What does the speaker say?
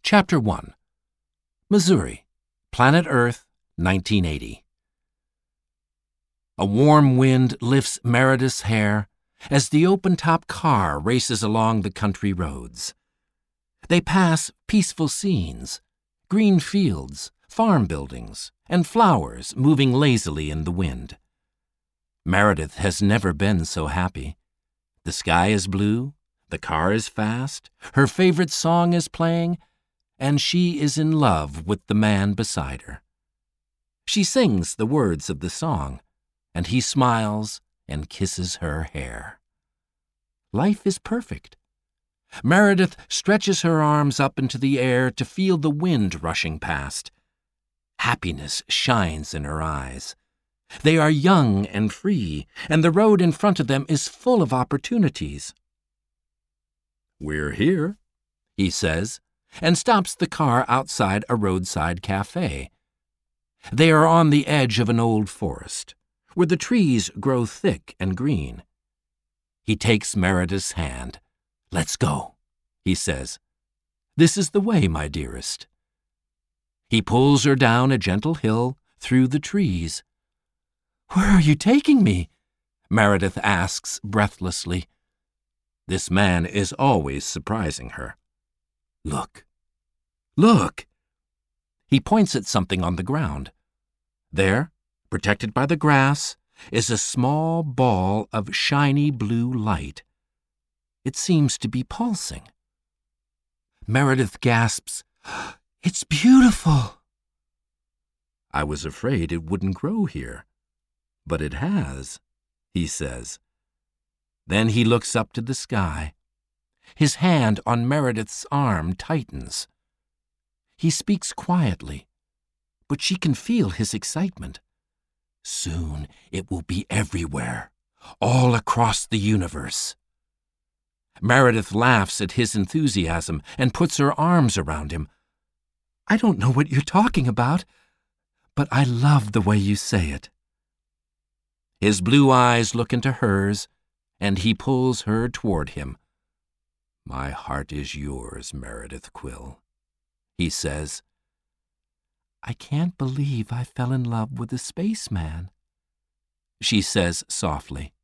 Chapter 1. Missouri, Planet Earth, 1980. A warm wind lifts Meredith's hair as the open-top car races along the country roads. They pass peaceful scenes, green fields, farm buildings, and flowers moving lazily in the wind. Meredith has never been so happy. The sky is blue, the car is fast, her favorite song is playing, and she is in love with the man beside her. She sings the words of the song, and he smiles and kisses her hair. Life is perfect. Meredith stretches her arms up into the air to feel the wind rushing past. Happiness shines in her eyes. They are young and free, and the road in front of them is full of opportunities. "We're here," he says, and stops the car outside a roadside cafe. They are on the edge of an old forest, where the trees grow thick and green. He takes Meredith's hand. "Let's go," he says. "This is the way, my dearest." He pulls her down a gentle hill through the trees. "Where are you taking me?" Meredith asks breathlessly. This man is always surprising her. "Look. Look!" He points at something on the ground. There, protected by the grass, is a small ball of shiny blue light. It seems to be pulsing. Meredith gasps, "It's beautiful!" "I was afraid it wouldn't grow here, but it has," he says. Then he looks up to the sky. His hand on Meredith's arm tightens. He speaks quietly, but she can feel his excitement. Soon it will be everywhere, all across the universe. Meredith laughs at his enthusiasm and puts her arms around him. "I don't know what you're talking about, but I love the way you say it." His blue eyes look into hers, and he pulls her toward him. "My heart is yours, Meredith Quill," he says. "I can't believe I fell in love with a spaceman," she says softly.